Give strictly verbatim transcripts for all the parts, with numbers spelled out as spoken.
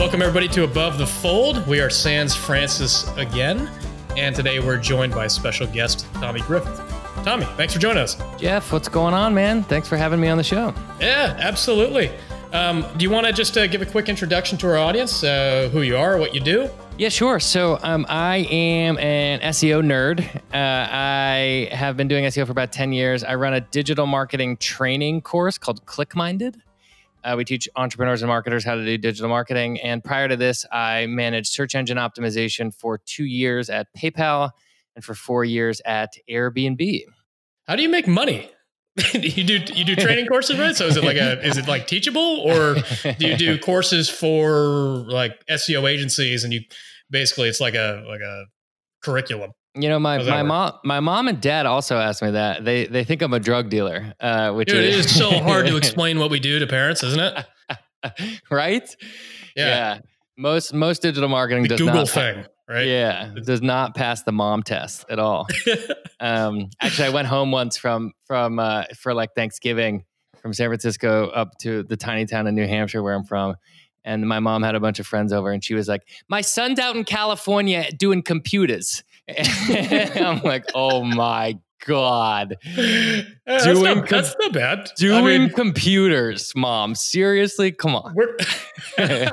Welcome everybody to Above the Fold. We are Sans Francis again, and today we're joined by special guest Tommy Griffith. Tommy, thanks for joining us. Jeff, what's going on, man? Thanks for having me on the show. Yeah, absolutely. Um, do you want to just uh, give a quick introduction to our audience, uh, who you are, what you do? Yeah, sure. So um, I am an S E O nerd. Uh, I have been doing S E O for about ten years. I run a digital marketing training course called ClickMinded. Uh, we teach entrepreneurs and marketers how to do digital marketing. And prior to this, I managed search engine optimization for two years at PayPal and for four years at Airbnb. How do you make money? you do you do training courses, right? So is it like a is it like teachable, or do you do courses for like S E O agencies and you basically it's like a like a curriculum? You know, my my mom my mom and dad also asked me that. They they think I'm a drug dealer, uh, which Dude, is, it is so hard to explain what we do to parents, isn't it? Right? Yeah. yeah. Most most digital marketing the does Google not thing, right? Yeah, it does not pass the mom test at all. um, actually, I went home once from from uh, for like Thanksgiving from San Francisco up to the tiny town in New Hampshire where I'm from. And my mom had a bunch of friends over and she was like, my son's out in California doing computers. I'm like, oh my God. Yeah, that's, doing not, com- that's not bad. Doing I mean, computers, mom. Seriously? Come on. yeah,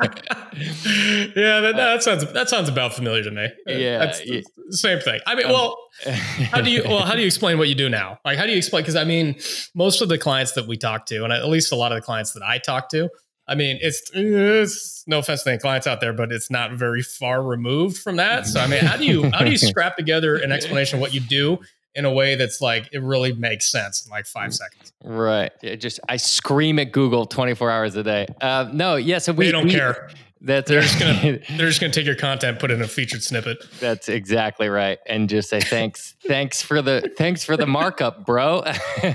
that, that sounds that sounds about familiar to me. Yeah. That's yeah. the same thing. I mean, um, well, how do you well, how do you explain what you do now? Like, how do you explain? Because I mean, most of the clients that we talk to, and at least a lot of the clients that I talk to, I mean, it's, it's no offense to any clients out there, but it's not very far removed from that. So, I mean, how do you how do you scrap together an explanation of what you do in a way that's like it really makes sense in like five seconds? Right. It just I scream at Google twenty-four hours a day. Uh, no, yeah. So we they don't we, care. That's they're just gonna they're just gonna take your content, put it in a featured snippet. That's exactly right, and just say thanks, thanks for the thanks for the markup, bro.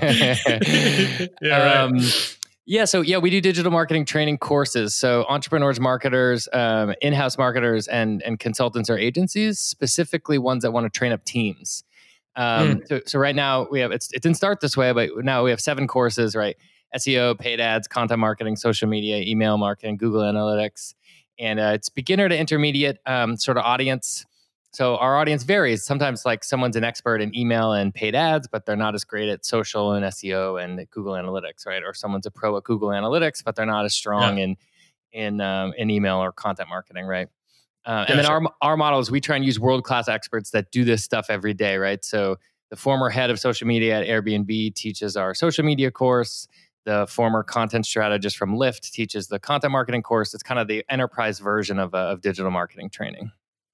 yeah. Right. Um, Yeah, so yeah, we do digital marketing training courses. So entrepreneurs, marketers, um, in-house marketers, and and consultants or agencies, specifically ones that want to train up teams. Um, mm. so, so right now we have it's it didn't start this way, but now we have seven courses, right? S E O, paid ads, content marketing, social media, email marketing, Google Analytics, and uh, it's beginner to intermediate um, sort of audience. So our audience varies. Sometimes like someone's an expert in email and paid ads, but they're not as great at social and S E O and Google Analytics, right? Or someone's a pro at Google Analytics, but they're not as strong yeah. in in um, in email or content marketing, right? Uh, and yeah, then sure. our our model is we try and use world-class experts that do this stuff every day, right? So the former head of social media at Airbnb teaches our social media course. The former content strategist from Lyft teaches the content marketing course. It's kind of the enterprise version of, uh, of digital marketing training.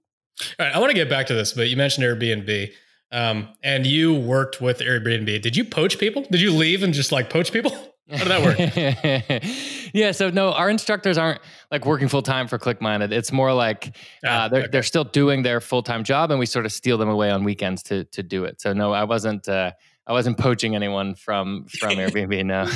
All right, I want to get back to this, but you mentioned Airbnb, um, and you worked with Airbnb. Did you poach people? Did you leave and just like poach people? How did that work? yeah, so no, our instructors aren't like working full time for ClickMinded. It's more like uh, ah, they're okay. they're still doing their full time job, and we sort of steal them away on weekends to to do it. So no, I wasn't. Uh, I wasn't poaching anyone from from Airbnb. No.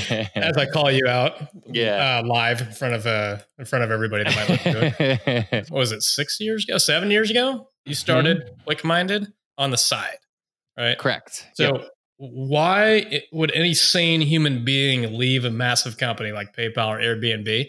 As I call you out, yeah, uh, live in front of uh, in front of everybody that might listen to it. What was it? Six years ago? Seven years ago? You started mm-hmm. ClickMinded on the side, right? Correct. So, yep. why it, would any sane human being leave a massive company like PayPal or Airbnb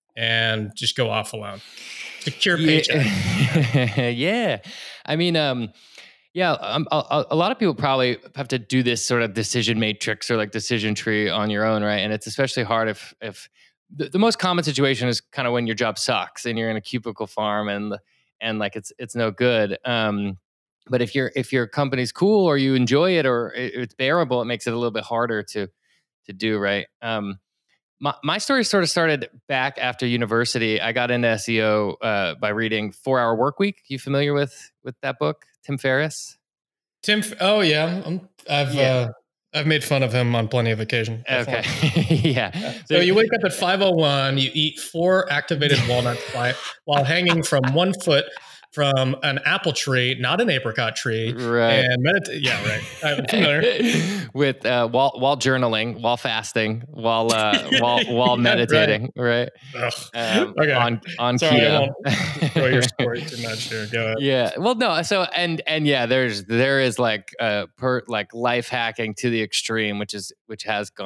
and just go off alone? Secure paycheck. Yeah. yeah. I mean, um. Yeah, um, a, a lot of people probably have to do this sort of decision matrix or like decision tree on your own, right? And it's especially hard if if the, the most common situation is kind of when your job sucks and you're in a cubicle farm and and like it's it's no good. Um, but if your if your company's cool or you enjoy it or it, it's bearable, it makes it a little bit harder to to do, right? Um, my my story sort of started back after university. I got into S E O uh, by reading Four Hour Workweek. You familiar with with that book? Tim Ferriss. Tim. Oh yeah, I'm, I've yeah. uh, I've made fun of him on plenty of occasions. Okay. yeah. yeah. So you wake up at five oh one. You eat four activated walnuts while hanging from one foot from an apple tree, not an apricot tree. Right. And meditate. Yeah, right. I'm familiar. With uh, while while journaling, while fasting, while uh, while while yeah, meditating, right? right? Um, okay. On on Sorry, keto. I won't throw your story too much here. Go ahead. Yeah. Well, no. So and and yeah, there's there is like uh per like life hacking to the extreme, which is which has gone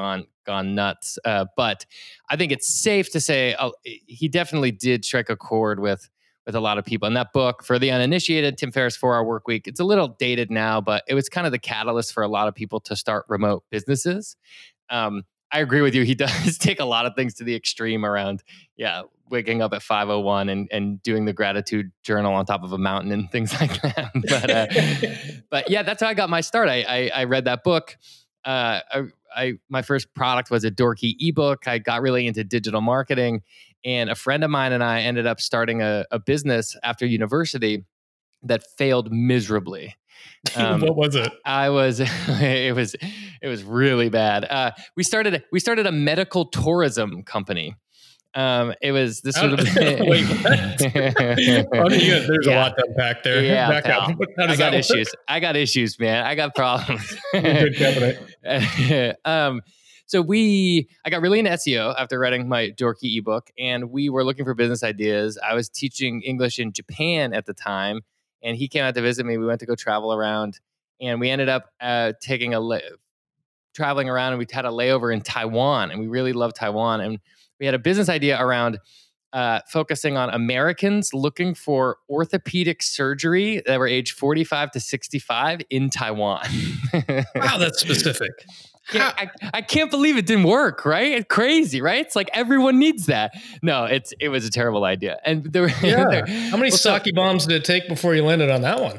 gone nuts. Uh, but I think it's safe to say uh, he definitely did strike a chord with with a lot of people. In that book, for the uninitiated, Tim Ferriss' four hour Work Week, it's a little dated now, but it was kind of the catalyst for a lot of people to start remote businesses. Um, I agree with you. He does take a lot of things to the extreme around, yeah, waking up at five oh one and, and doing the gratitude journal on top of a mountain and things like that. but, uh, but yeah, that's how I got my start. I, I, I read that book. Uh, I, I, my first product was a dorky ebook. I got really into digital marketing, and a friend of mine and I ended up starting a, a business after university that failed miserably. Um, what was it? I was, it was, it was really bad. Uh, we started, we started a medical tourism company. Um, it was this sort of. Wait, what? I mean, yeah, there's yeah. a lot to unpack there. Yeah, pal. I got issues. Work? I got issues, man. I got problems. Good company. um, so we, I got really into S E O after writing my dorky ebook, and we were looking for business ideas. I was teaching English in Japan at the time, and he came out to visit me. We went to go travel around, and we ended up uh, taking a la- traveling around, and we had a layover in Taiwan, and we really loved Taiwan, and we had a business idea around uh, focusing on Americans looking for orthopedic surgery that were age forty-five to sixty-five in Taiwan. Wow, that's specific. Yeah, I, I can't believe it didn't work, right? It's crazy, right? It's like everyone needs that. No, it's it was a terrible idea. And there, yeah. there, How many well, sake so, bombs did it take before you landed on that one?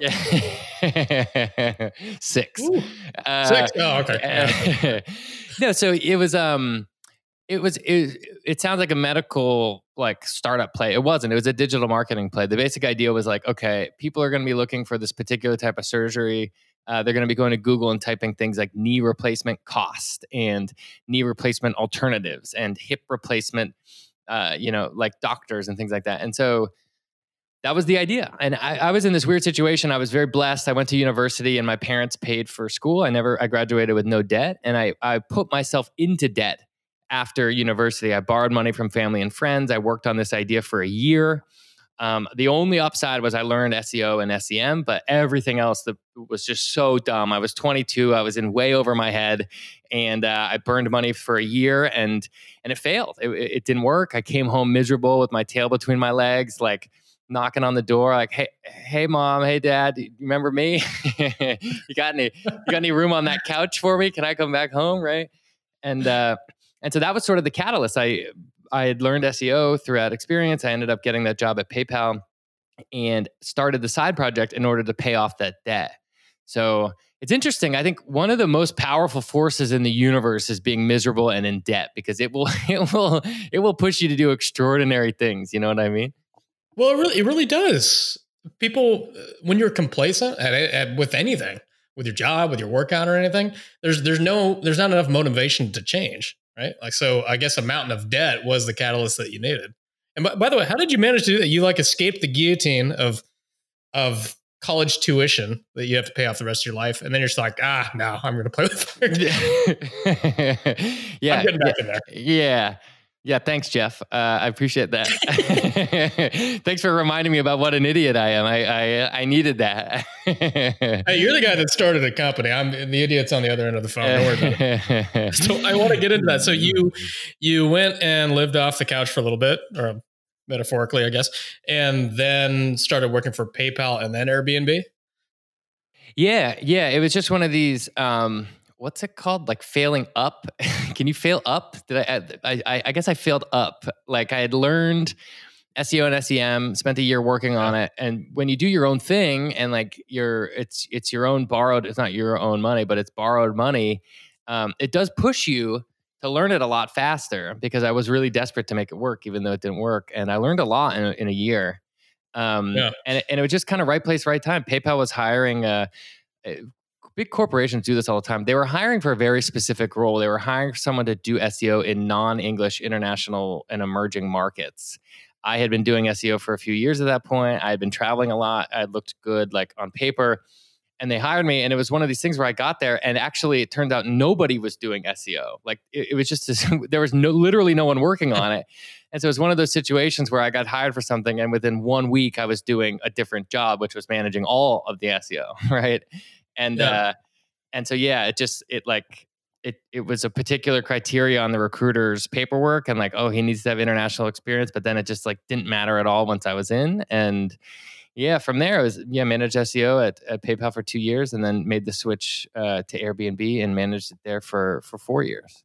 Yeah. Six. Uh, Six? Oh, okay. Uh, no, so it was um it was it, it sounds like a medical like startup play. It wasn't. It was a digital marketing play. The basic idea was like, okay, people are going to be looking for this particular type of surgery. Uh, they're going to be going to Google and typing things like knee replacement cost and knee replacement alternatives and hip replacement, uh, you know, like doctors and things like that. And so that was the idea. And I, I was in this weird situation. I was very blessed. I went to university and my parents paid for school. I never, I graduated with no debt. And I, I put myself into debt after university. I borrowed money from family and friends. I worked on this idea for a year. Um, the only upside was I learned S E O and S E M, but everything else that was just so dumb. I was twenty-two. I was in way over my head, and uh, I burned money for a year, and and it failed. It, it didn't work. I came home miserable with my tail between my legs, like knocking on the door, like, "Hey, hey, mom, hey, dad, do you remember me? you got any you got any room on that couch for me? Can I come back home?" Right? And uh, and so that was sort of the catalyst. I. I had learned S E O throughout experience. I ended up getting that job at PayPal and started the side project in order to pay off that debt. So it's interesting. I think one of the most powerful forces in the universe is being miserable and in debt, because it will it will it will push you to do extraordinary things. You know what I mean? Well, it really it really does. People, when you're complacent at, at with anything, with your job, with your workout or anything, there's there's no there's not enough motivation to change. Right. Like, so I guess a mountain of debt was the catalyst that you needed. And by, by the way, how did you manage to do that? You like escaped the guillotine of, of college tuition that you have to pay off the rest of your life. And then you're just like, ah, no, I'm going to play with it. yeah. I'm getting back yeah, in there. Yeah. Yeah. Thanks, Jeff. Uh, I appreciate that. Thanks for reminding me about what an idiot I am. I, I, I needed that. Hey, you're the guy that started a company. I'm the idiot's on the other end of the phone. Don't worry about it. So I want to get into that. So you, you went and lived off the couch for a little bit, or metaphorically, I guess, and then started working for PayPal and then Airbnb. Yeah. Yeah. It was just one of these, um, what's it called? Like failing up. Can you fail up? Did I, I, I guess I failed up. Like I had learned S E O and S E M, spent a year working on it. And when you do your own thing and like you're, it's, it's your own borrowed, it's not your own money, but it's borrowed money. Um, it does push you to learn it a lot faster, because I was really desperate to make it work, even though it didn't work. And I learned a lot in, in a year. Um, yeah. and, it, and it was just kind of right place, right time. PayPal was hiring a, a big corporations do this all the time. They were hiring for a very specific role. They were hiring for someone to do S E O in non-English, international, and emerging markets. I had been doing S E O for a few years at that point. I had been traveling a lot. I looked good, like on paper, and they hired me. And it was one of these things where I got there, and actually, it turned out nobody was doing S E O. Like it, it was just this, there was no, literally no one working on it. And so it was one of those situations where I got hired for something, and within one week, I was doing a different job, which was managing all of the S E O, right? And, yeah. uh, and so, yeah, it just, it like, it it was a particular criteria on the recruiter's paperwork, and like, oh, he needs to have international experience, but then it just like didn't matter at all once I was in. And yeah, from there I was yeah managed S E O at, at PayPal for two years, and then made the switch uh, to Airbnb and managed it there for for four years.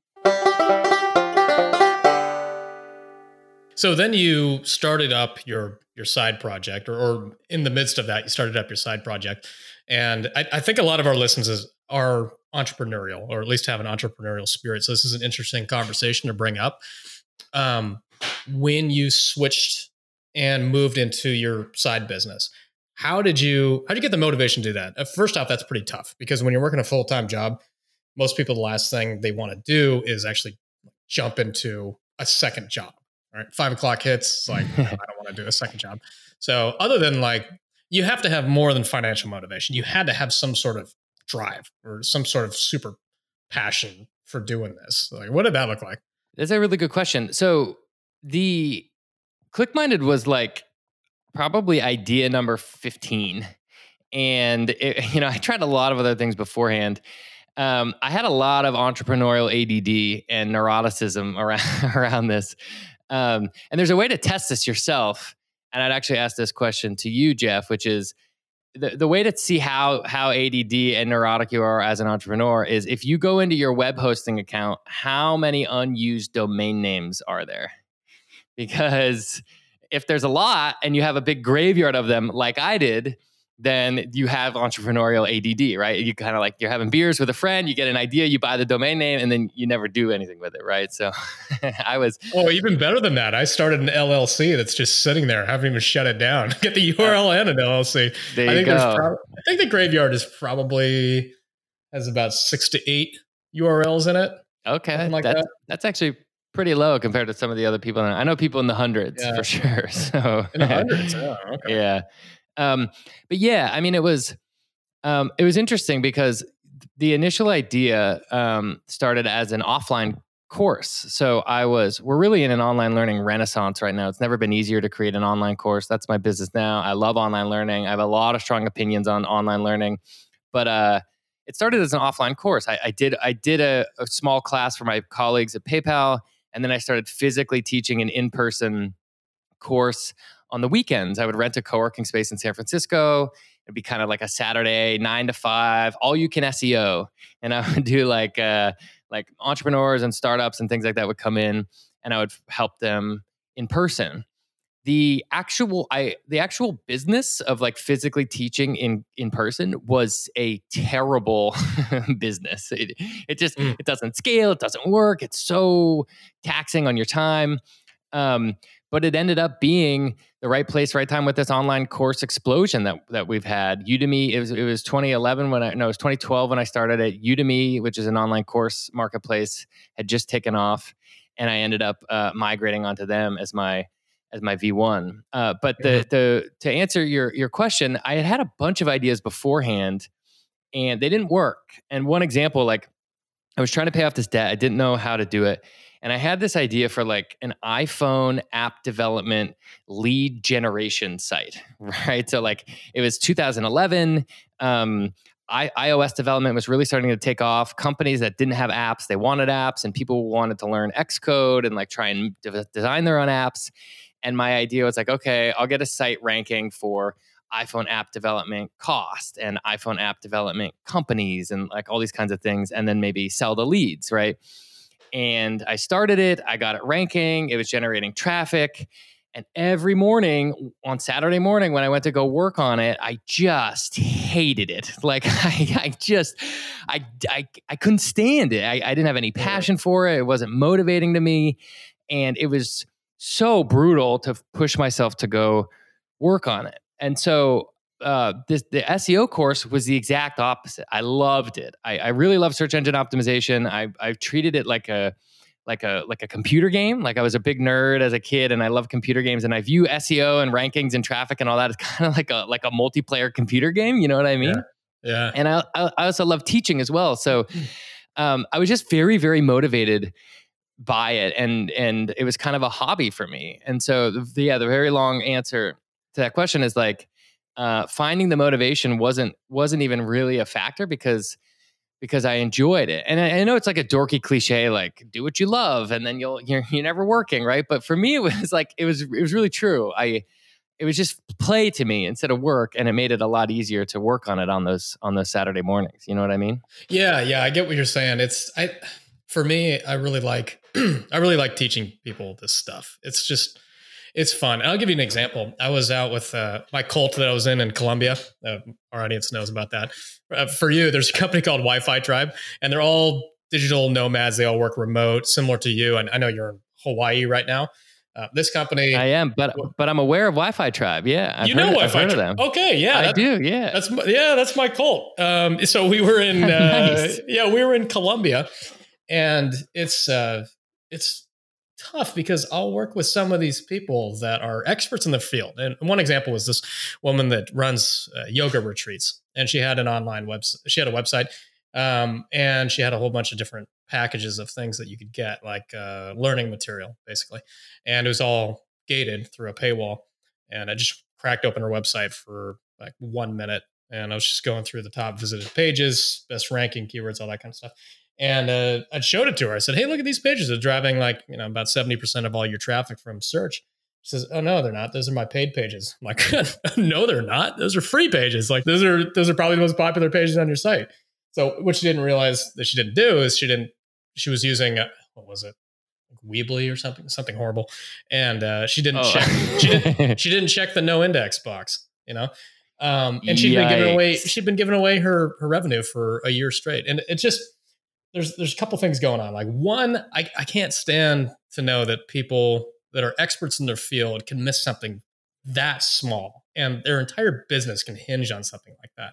So then you started up your your side project, or, or in the midst of that, you started up your side project. And I, I think a lot of our listeners are entrepreneurial, or at least have an entrepreneurial spirit. So this is an interesting conversation to bring up. Um, when you switched and moved into your side business, how did you how did you get the motivation to do that? Uh, First off, that's pretty tough, because when you're working a full-time job, most people, the last thing they want to do is actually jump into a second job. Right, five o'clock hits. It's like, I don't want to do a second job. So other than like, you have to have more than financial motivation. You had to have some sort of drive or some sort of super passion for doing this. Like, what did that look like? That's a really good question. So the ClickMinded was like probably idea number fifteen. And it, you know, I tried a lot of other things beforehand. Um, I had a lot of entrepreneurial A D D and neuroticism around, around this. Um, and there's a way to test this yourself. And I'd actually ask this question to you, Jeff, which is the, the way to see how, how A D D and neurotic you are as an entrepreneur is if you go into your web hosting account, how many unused domain names are there? Because if there's a lot and you have a big graveyard of them like I did, then you have entrepreneurial A D D, right? You kind of like, you're having beers with a friend, you get an idea, you buy the domain name, and then you never do anything with it, right? So I was... Oh, even better than that. I started an L L C that's just sitting there. I haven't even shut it down. Get the U R L and an L L C. There I think you there's go. prob- I think the graveyard is probably has about six to eight U R Ls in it. Okay. Like that's, that. that's actually pretty low compared to some of the other people. I know people in the hundreds Yeah. for sure. So In the hundreds. Oh, okay. Yeah. Um, but yeah, I mean, it was, um, it was interesting because the initial idea, um, started as an offline course. So I was, we're really in an online learning renaissance right now. It's never been easier to create an online course. That's my business now. I love online learning. I have a lot of strong opinions on online learning, but, uh, it started as an offline course. I, I did, I did a, a small class for my colleagues at PayPal. And then I started physically teaching an in-person course on the weekends. I would rent a co-working space in San Francisco. It'd be kind of like a Saturday, nine to five, all you can S E O. And I would do like, uh, like entrepreneurs and startups and things like that would come in, and I would help them in person. The actual, I, the actual business of like physically teaching in, in person was a terrible business. It, it just, mm. it doesn't scale. It doesn't work. It's so taxing on your time. Um, But it ended up being the right place, right time with this online course explosion that that we've had. Udemy, it was it was twenty eleven when I no, it was twenty twelve when I started at Udemy, which is an online course marketplace, had just taken off, and I ended up uh, migrating onto them as my as my V one. Uh, but the mm-hmm. the to answer your your question, I had had a bunch of ideas beforehand, and they didn't work. And one example, like I was trying to pay off this debt, I didn't know how to do it. And I had this idea for like an iPhone app development lead generation site, right? So like it was two thousand eleven. Um, I, iOS development was really starting to take off. Companies that didn't have apps, they wanted apps, and people wanted to learn Xcode and like try and de- design their own apps. And my idea was like, okay, I'll get a site ranking for iPhone app development cost and iPhone app development companies and like all these kinds of things, and then maybe sell the leads, right? And I started it, I got it ranking, it was generating traffic. And every morning on Saturday morning when I went to go work on it, I just hated it. Like I, I just, I, I, I couldn't stand it. I, I didn't have any passion for it. It wasn't motivating to me. And it was so brutal to push myself to go work on it. And so uh, this, the S E O course was the exact opposite. I loved it. I, I really love search engine optimization. I, I treated it like a, like a, like a computer game. Like I was a big nerd as a kid and I love computer games, and I view S E O and rankings and traffic and all that as kind of like a, like a multiplayer computer game. You know what I mean? Yeah. yeah. And I, I also love teaching as well. So um, I was just very, very motivated by it. And, and it was kind of a hobby for me. And so the, yeah, the very long answer to that question is like, Uh, finding the motivation wasn't wasn't even really a factor, because because I enjoyed it. And I, I know it's like a dorky cliche, like do what you love, and then you'll you're, you're never working, right? But for me, it was like it was it was really true. I it was just play to me instead of work, and it made it a lot easier to work on it on those on those Saturday mornings. You know what I mean? Yeah, yeah, I get what you're saying. It's I for me, I really like I really like teaching people this stuff. It's just it's fun. And I'll give you an example. I was out with uh, my cult that I was in in Colombia. Uh, our audience knows about that. Uh, for you, there's a company called Wi-Fi Tribe, and they're all digital nomads. They all work remote, similar to you. And I know you're in Hawaii right now. Uh, this company, I am, but but I'm aware of Wi-Fi Tribe. Yeah, I've you heard, know I've Wi-Fi heard Tribe. of them. Okay, yeah, I do. Yeah, that's yeah, that's my cult. Um, so we were in, uh, Nice. yeah, we were in Colombia, and it's uh, it's tough because I'll work with some of these people that are experts in the field. And one example was this woman that runs uh, yoga retreats, and she had an online website. She had a website, um, and she had a whole bunch of different packages of things that you could get, like uh, learning material, basically. And it was all gated through a paywall. And I just cracked open her website for like one minute, and I was just going through the top visited pages, best ranking keywords, all that kind of stuff. And uh, I showed it to her. I said, "Hey, look at these pages. They're driving like, you know, about seventy percent of all your traffic from search." She says, "Oh no, they're not. Those are my paid pages." I'm like, "No, they're not. Those are free pages. Like those are those are probably the most popular pages on your site." So what she didn't realize that she didn't do is she didn't she was using uh, what was it? Weebly or something, something horrible. And uh, she didn't Oh. check she didn't she didn't check the no index box, you know? Um, and she'd been giving away Yikes. she'd been giving away her her revenue for a year straight. And it just there's there's a couple things going on. Like one, I, I can't stand to know that people that are experts in their field can miss something that small, and their entire business can hinge on something like that.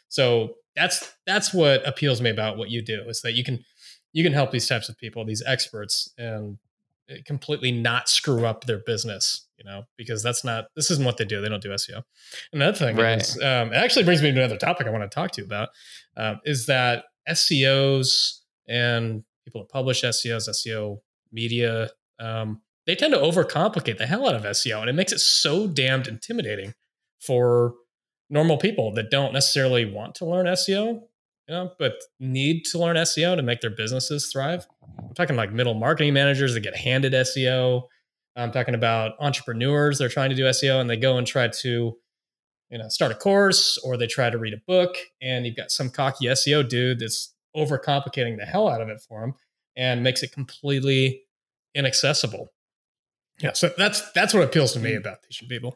So that's that's what appeals to me about what you do, is that you can you can help these types of people, these experts, and completely not screw up their business, you know, because that's not, this isn't what they do. They don't do S E O. Another thing Right. is, um, it actually brings me to another topic I want to talk to you about, um, is that S E Os and people that publish S E Os, S E O media, um, they tend to overcomplicate the hell out of S E O, and it makes it so damned intimidating for normal people that don't necessarily want to learn S E O, you know, but need to learn S E O to make their businesses thrive. I'm talking like middle marketing managers that get handed S E O. I'm talking about entrepreneurs that are trying to do S E O, and they go and try to, you know, start a course, or they try to read a book, and you've got some cocky S E O dude that's overcomplicating the hell out of it for them and makes it completely inaccessible. Yeah, so that's that's what appeals to me about teaching people.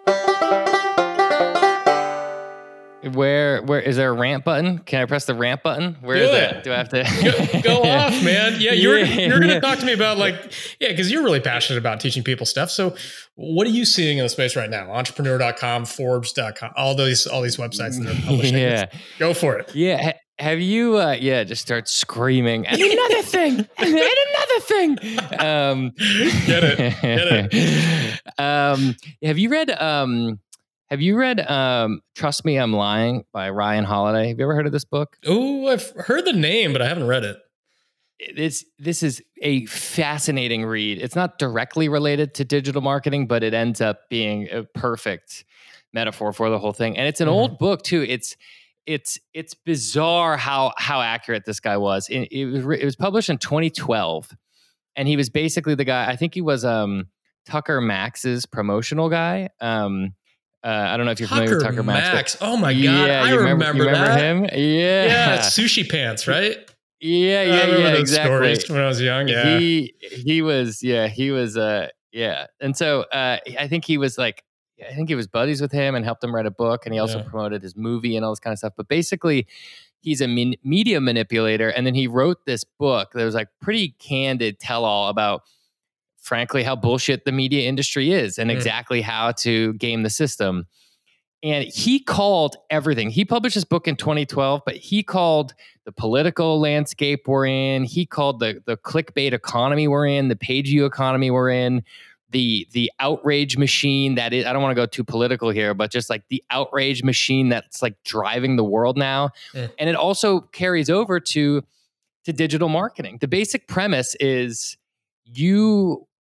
Where where is there a rant button? Can I press the rant button? Where Do is it. that? Do I have to go, go off, man? Yeah, you're Yeah, you're gonna yeah. talk to me about like yeah, because you're really passionate about teaching people stuff. So, what are you seeing in the space right now? Entrepreneur dot com, Forbes dot com, all these all these websites that are publishing. Yeah. Go for it. Yeah. Ha- Have you, uh, yeah, just start screaming, and another thing, and another thing. Um, Get it. Get it. um, have you read, um, have you read um, Trust Me, I'm Lying by Ryan Holiday? Have you ever heard of this book? Oh, I've heard the name, but I haven't read it. It's, this is a fascinating read. It's not directly related to digital marketing, but it ends up being a perfect metaphor for the whole thing. And it's an Mhm. old book too. It's, It's it's bizarre how how accurate this guy was. It, it was it was published in twenty twelve, and he was basically the guy. I think he was um, Tucker Max's promotional guy. Um, uh, I don't know if you're familiar Tucker with Tucker Max. Max. Oh my god, Yeah, I you remember, you remember that. him. Yeah, Yeah, Sushi Pants, right? yeah, I yeah, remember yeah. those Exactly. stories when I was young. Yeah. He he was yeah he was uh yeah, and so uh, I think he was like. I think he was buddies with him and helped him write a book, and he also Yeah. promoted his movie and all this kind of stuff. But basically, he's a min- media manipulator, and then he wrote this book that was like pretty candid tell-all about, frankly, how bullshit the media industry is and Mm. exactly how to game the system. And he called everything. He published his book in twenty twelve, but he called the political landscape we're in. He called the the clickbait economy we're in, the page view economy we're in. The the outrage machine that is, I don't want to go too political here, but just like the outrage machine that's like driving the world now. Yeah. And it also carries over to, to digital marketing. The basic premise is you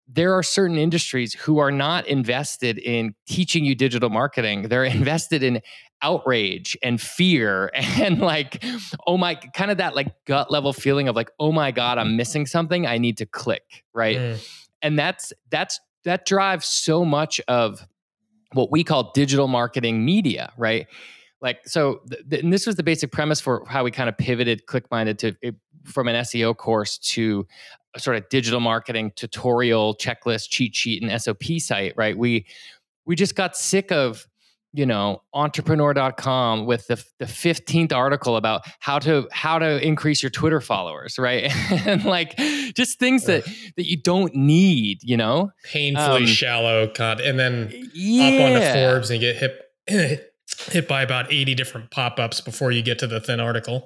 there are certain industries who are not invested in teaching you digital marketing. They're invested in outrage and fear and like, oh my, kind of that like gut level feeling of like, oh my God, I'm missing something. I need to click, right? Mm. And that's, that's, that drives so much of what we call digital marketing media, right? Like, so, th- and this was the basic premise for how we kind of pivoted ClickMinded to it, from an S E O course to a sort of digital marketing tutorial, checklist, cheat sheet, and S O P site, right? We we just got sick of, you know, entrepreneur dot com with the the fifteenth article about how to how to increase your Twitter followers, right? And like just things that that you don't need, you know, painfully um, shallow content, and then yeah. up on the Forbes and get hit hit by about eighty different pop-ups before you get to the thin article.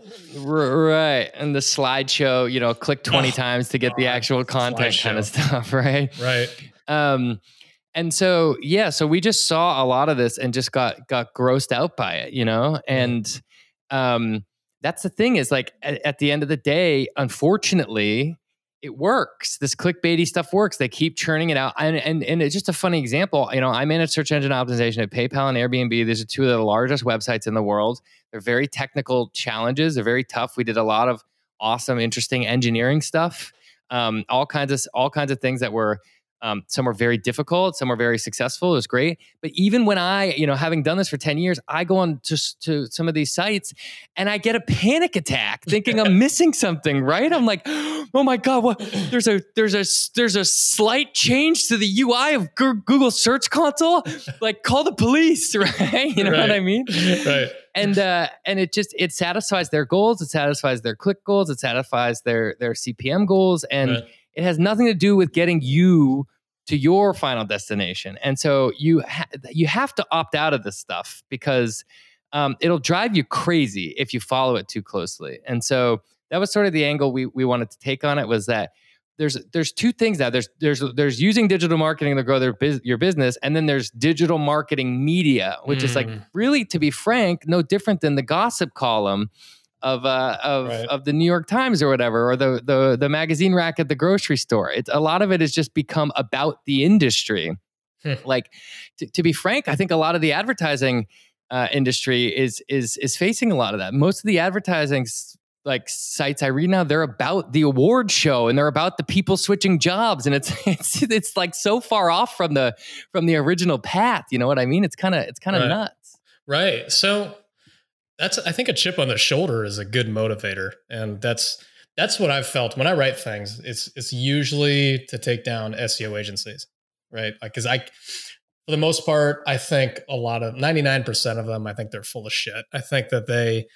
Right. And the slideshow, you know, click twenty oh, times to get God, the actual content slideshow. Kind of stuff, right? Right. Um, and so, yeah, so we just saw a lot of this and just got got grossed out by it, you know? And um, that's the thing is like at, at the end of the day, unfortunately, it works. This clickbaity stuff works. They keep churning it out. And, and, and it's just a funny example. You know, I manage search engine optimization at PayPal and Airbnb. These are two of the largest websites in the world. They're very technical challenges. They're very tough. We did a lot of awesome, interesting engineering stuff. Um, all kinds of, all kinds of things that were, um, some were very difficult. Some were very successful. It was great. But even when I, you know, having done this for ten years, I go on to, to some of these sites and I get a panic attack thinking I'm missing something, right? I'm like, oh my God, what? There's a, there's a, there's a slight change to the U I of Google Search Console. Like call the police, right? You know right. what I mean? Right. And, uh, and it just, it satisfies their goals. It satisfies their click goals. It satisfies their, their C P M goals. And right. it has nothing to do with getting you to your final destination. And so you ha- you have to opt out of this stuff because um, it'll drive you crazy if you follow it too closely. And so that was sort of the angle we we wanted to take on it, was that there's there's two things now. There's there's there's using digital marketing to grow their biz- your business, and then there's digital marketing media, which mm. is like really, to be frank, no different than the gossip column of uh of right. of the New York Times or whatever, or the the the magazine rack at the grocery store. It's a lot of it has just become about the industry. Like to, to be frank, I think a lot of the advertising uh, industry is is is facing a lot of that. Most of the advertising like sites I read now, they're about the award show and they're about the people switching jobs, and it's it's it's like so far off from the from the original path. You know what I mean? It's kind of it's kind of right. nuts. Right. So. That's, I think a chip on the shoulder is a good motivator. And that's, that's what I've felt when I write things. It's, it's usually to take down S E O agencies, right? Like, cause I, for the most part, I think a lot of ninety-nine percent of them, I think they're full of shit. I think that they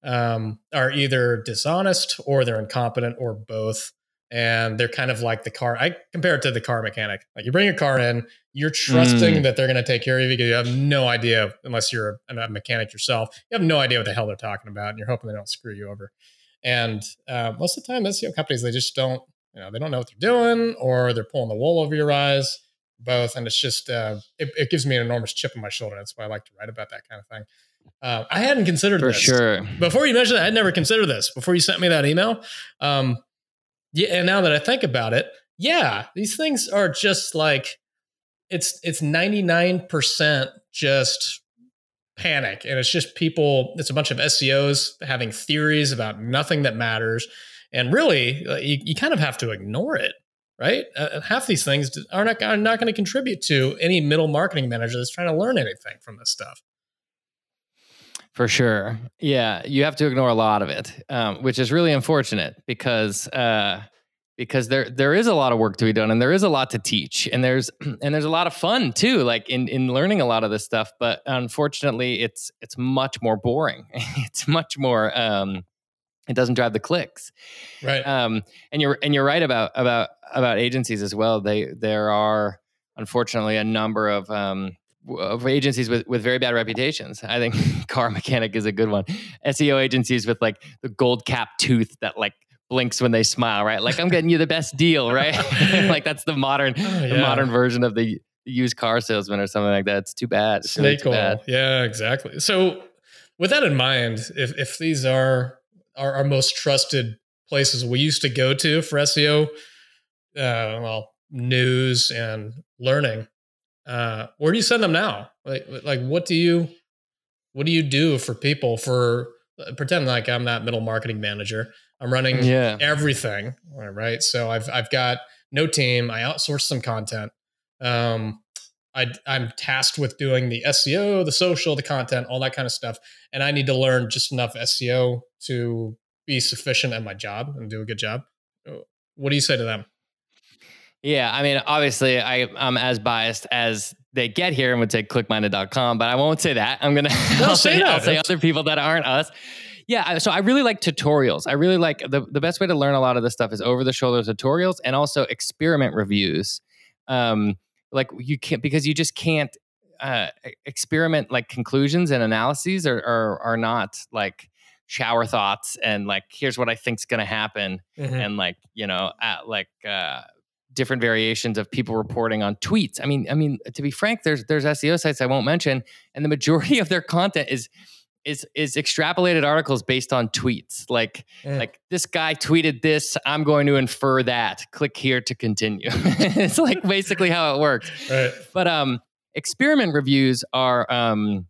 um, are either dishonest or they're incompetent or both. And they're kind of like the car. I compare it to the car mechanic. Like you bring a car in, you're trusting mm. that they're going to take care of you because you have no idea, unless you're a, a mechanic yourself, you have no idea what the hell they're talking about, and you're hoping they don't screw you over. And uh, most of the time, S E O companies, they just don't, you know, they don't know what they're doing, or they're pulling the wool over your eyes, both. And it's just, uh, it, it gives me an enormous chip on my shoulder. That's why I like to write about that kind of thing. Uh, I hadn't considered For this. sure. Before you mentioned that, I had never considered this. Before you sent me that email, um, yeah, and now that I think about it, yeah, these things are just like, it's it's ninety-nine percent just panic. And it's just people, it's a bunch of S E Os having theories about nothing that matters. And really, you, you kind of have to ignore it, right? Uh, half these things are not, are not going to contribute to any middle marketing manager that's trying to learn anything from this stuff. For sure. Yeah, you have to ignore a lot of it, um, which is really unfortunate because uh, because there there is a lot of work to be done, and there is a lot to teach, and there's and there's a lot of fun too, like in in learning a lot of this stuff. But unfortunately, it's it's much more boring. It's much more. Um, it doesn't drive the clicks, right? Um, and you're and you're right about about about agencies as well. They there are unfortunately a number of um, of agencies with, with very bad reputations. I think Car Mechanic is a good one. S E O agencies with like the gold cap tooth that like blinks when they smile, right? Like I'm getting you the best deal, right? Like that's the modern, oh, yeah. the modern version of the used car salesman or something like that. It's too bad. It's Snake really oil. Yeah, exactly. So with that in mind, if if these are our, our most trusted places we used to go to for S E O, uh, well, news and learning, uh, where do you send them now? Like, like what do you, what do you do for people for pretend like I'm that middle marketing manager. I'm running Yeah. everything. Right. So I've, I've got no team. I outsource some content. Um, I, I'm tasked with doing the S E O, the social, the content, all that kind of stuff. And I need to learn just enough S E O to be sufficient at my job and do a good job. What do you say to them? Yeah, I mean, obviously, I, I'm as biased as they get here and would say click minded dot com, but I won't say that. I'm gonna no, I'll say, say, that. I'll say other people that aren't us. Yeah, so I really like tutorials. I really like the the best way to learn a lot of this stuff is over the shoulder tutorials and also experiment reviews. Um, like you can't because you just can't uh, experiment like conclusions and analyses are are, are not like shower thoughts and like here's what I think's gonna happen mm-hmm. and like you know at like. Uh, different variations of people reporting on tweets. I mean, I mean, to be frank, there's there's S E O sites I won't mention, and the majority of their content is is is extrapolated articles based on tweets. Like mm. like this guy tweeted this, I'm going to infer that. Click here to continue. It's like basically how it works. Right. But um, experiment reviews are um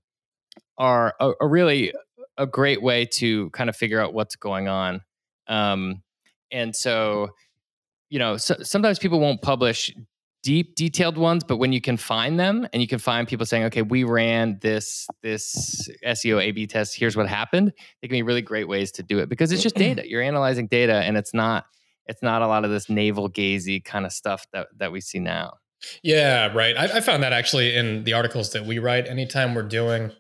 are a, a really a great way to kind of figure out what's going on. Um, and so. You know, so, sometimes people won't publish deep, detailed ones, but when you can find them and you can find people saying, okay, we ran this, this S E O A B test, here's what happened. They can be really great ways to do it because it's just data. You're analyzing data and it's not, it's not a lot of this navel gazy kind of stuff that, that we see now. Yeah, right. I, I found that actually in the articles that we write, anytime we're doing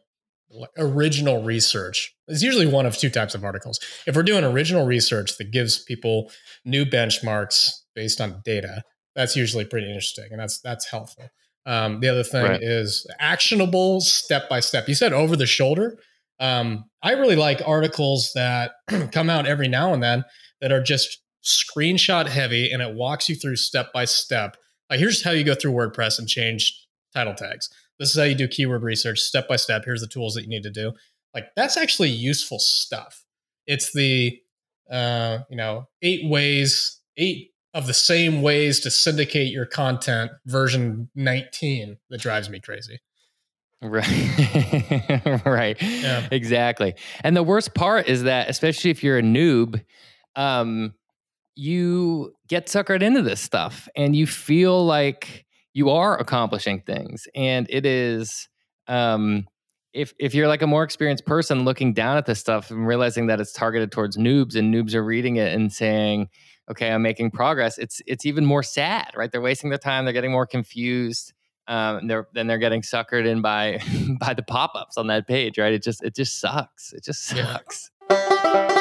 original research, it's usually one of two types of articles. If we're doing original research that gives people new benchmarks based on data, that's usually pretty interesting, and that's that's helpful. Um, the other thing right. is actionable step by step. You said over the shoulder. Um, I really like articles that come out every now and then that are just screenshot heavy, and it walks you through step by step. Like here's how you go through WordPress and change title tags. This is how you do keyword research step by step. Here's the tools that you need to do. Like that's actually useful stuff. It's the, uh, you know, eight ways, eight of the same ways to syndicate your content version nineteen that drives me crazy. Right. Right. Yeah. Exactly. And the worst part is that, especially if you're a noob, um, you get suckered into this stuff and you feel like you are accomplishing things. And it is, um, if if you're like a more experienced person looking down at this stuff and realizing that it's targeted towards noobs and noobs are reading it and saying, okay, I'm making progress, it's it's even more sad, right? They're wasting their time. They're getting more confused. Um, and they're, then they're getting suckered in by by the pop-ups on that page, right? It just it just sucks. It just sucks. Yeah.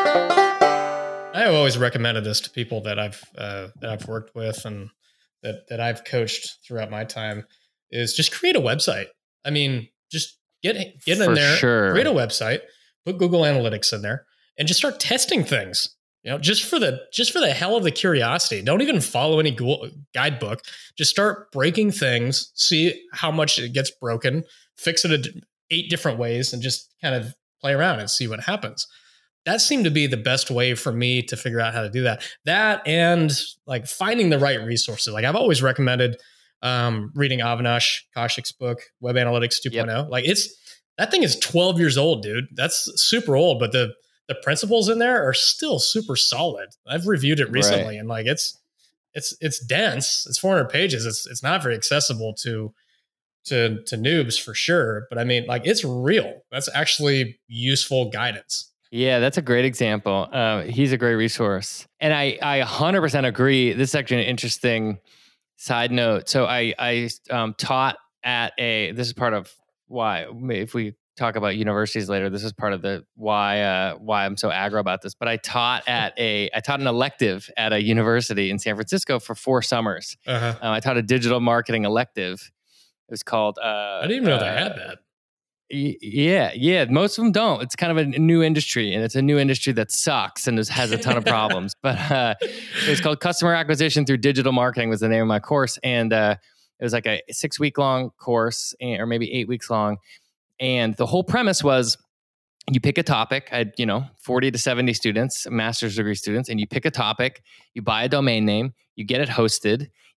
I've always recommended this to people that I've uh, that I've worked with and that that I've coached throughout my time is just create a website. I mean, just get get in For there, sure. create a website, put Google Analytics in there, and just start testing things. You know, just for the just for the hell of the curiosity. Don't even follow any Google guidebook. Just start breaking things, see how much it gets broken, fix it eight different ways, and just kind of play around and see what happens. That seemed to be the best way for me to figure out how to do that. That and like finding the right resources. Like I've always recommended um, reading Avinash Kaushik's book, Web Analytics two point oh. Yep. Like it's that thing is twelve years old, dude. That's super old, but the the principles in there are still super solid. I've reviewed it recently, right. and like it's it's it's dense. It's four hundred pages. It's it's not very accessible to to to noobs for sure. But I mean, like it's real. That's actually useful guidance. Yeah, that's a great example. Uh, he's a great resource. And I, I one hundred percent agree. This is actually an interesting side note. So I, I um, taught at a, this is part of why, if we talk about universities later, this is part of the why, uh, why I'm so aggro about this. But I taught at a, I taught an elective at a university in San Francisco for four summers. Uh-huh. Uh, I taught a digital marketing elective. It was called. Uh, I didn't even know uh, they had that. Yeah, yeah. Most of them don't. It's kind of a new industry, and it's a new industry that sucks and has a ton of problems. But uh, it was called Customer Acquisition Through Digital Marketing was the name of my course, and uh, it was like a six week long course, or maybe eight weeks long. And the whole premise was, you pick a topic. I had, you know, forty to seventy students, master's degree students, and you pick a topic. You buy a domain name. You get it hosted.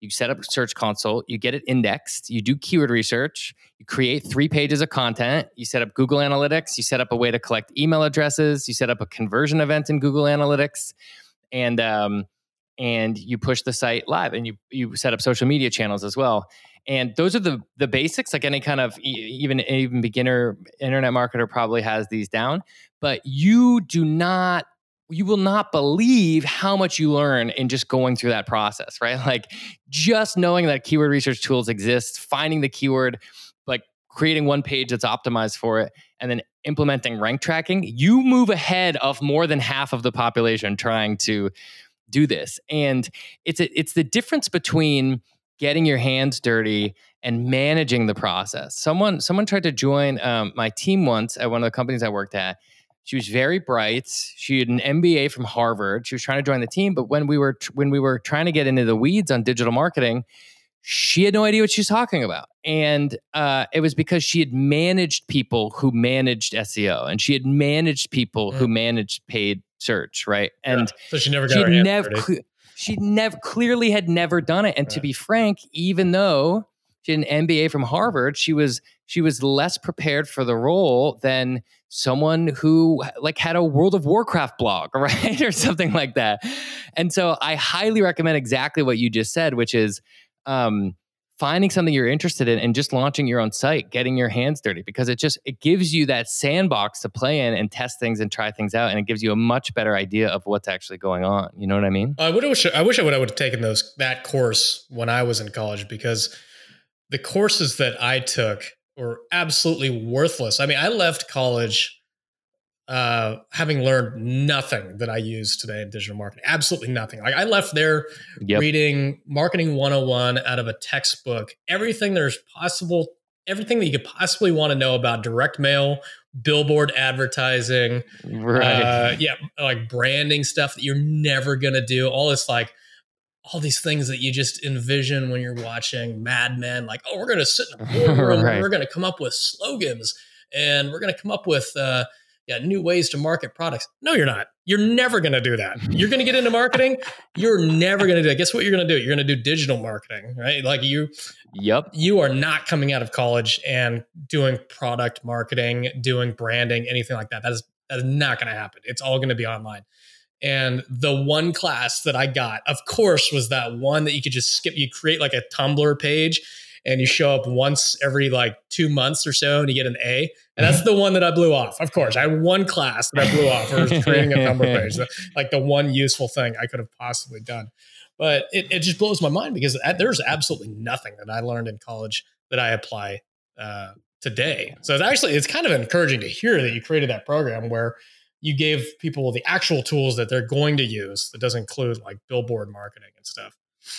you set up Search Console, you get it indexed, you do keyword research, you create three pages of content, you set up Google Analytics, you set up a way to collect email addresses, you set up a conversion event in Google Analytics, and um, and you push the site live, and you you set up social media channels as well. And those are the the basics. Like any kind of even even beginner internet marketer probably has these down, but you do not. You will not believe how much you learn in just going through that process, right? Like just knowing that keyword research tools exist, finding the keyword, like creating one page that's optimized for it, and then implementing rank tracking. You move ahead of more than half of the population trying to do this. And it's a, it's the difference between getting your hands dirty and managing the process. Someone someone tried to join um, my team once at one of the companies I worked at. She was very bright. She had an M B A from Harvard. She was trying to join the team, but when we were when we were trying to get into the weeds on digital marketing, she had no idea what she was talking about. And uh, it was because she had managed people who managed S E O, and she had managed people mm. who managed paid search, right? And yeah. So she never got her never cl- she never clearly had never done it. And right. to be frank, even though she had an M B A from Harvard, she was she was less prepared for the role than someone who like had a World of Warcraft blog, right? Or something like that. And so I highly recommend exactly what you just said, which is um, finding something you're interested in and just launching your own site, getting your hands dirty, because it just, it gives you that sandbox to play in and test things and try things out. And it gives you a much better idea of what's actually going on. You know what I mean? I would wish I wish I would have taken those, that course when I was in college, because the courses that I took were absolutely worthless. I mean, I left college uh, having learned nothing that I use today in digital marketing. Absolutely nothing. Like I left there yep. reading Marketing one oh one out of a textbook. Everything there's possible, everything that you could possibly want to know about direct mail, billboard advertising, right? Uh, yeah, like branding stuff that you're never gonna do. All this like. all these things that you just envision when you're watching Mad Men, like, oh, we're going to sit in a boardroom right. and we're going to come up with slogans and we're going to come up with uh, yeah, new ways to market products. No, you're not. You're never going to do that. You're going to get into marketing. You're never going to do it. Guess what you're going to do? You're going to do digital marketing, right? Like you, yep. you are not coming out of college and doing product marketing, doing branding, anything like that. That is, that is not going to happen. It's all going to be online. And the one class that I got, of course, was that one that you could just skip. You create like a Tumblr page and you show up once every like two months or so and you get an A. And that's the one that I blew off. Of course, I had one class that I blew off for creating a Tumblr page, like the one useful thing I could have possibly done. But it, it just blows my mind because there's absolutely nothing that I learned in college that I apply uh, today. So it's actually, it's kind of encouraging to hear that you created that program where you gave people the actual tools that they're going to use. That does include like billboard marketing and stuff.